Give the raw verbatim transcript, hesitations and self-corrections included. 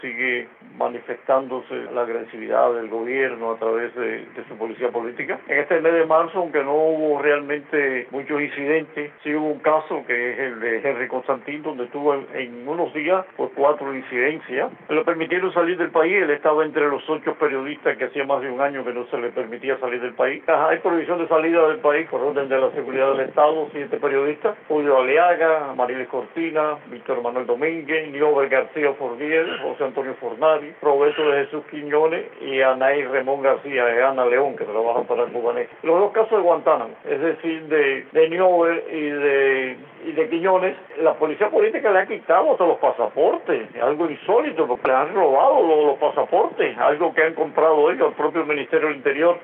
Sigue manifestándose la agresividad del gobierno a través de, de su policía política. En este mes de marzo, aunque no hubo realmente muchos incidentes, sí hubo un caso que es el de Henry Constantin, donde tuvo en, en unos días por cuatro incidencias. Le permitieron salir del país, él estaba entre los ocho periodistas que hacía más de un año que no se le permitía salir del país. Hay prohibición de salida del país por orden de la seguridad del Estado, siete periodistas: Julio Aliaga, Mariles Cortina, Víctor Manuel Domínguez, Niober García Fordiel, José Antonio Fornari, Roberto de Jesús Quiñones y Anaí Ramón García de Ana León, que trabajan para el Cubanés. Los dos casos de Guantánamo, es decir, de, de Niober y de, y de Quiñones, la policía política le ha quitado hasta los pasaportes, algo insólito, porque le han robado los, los pasaportes, algo que han comprado ellos, el propio Ministerio del Interior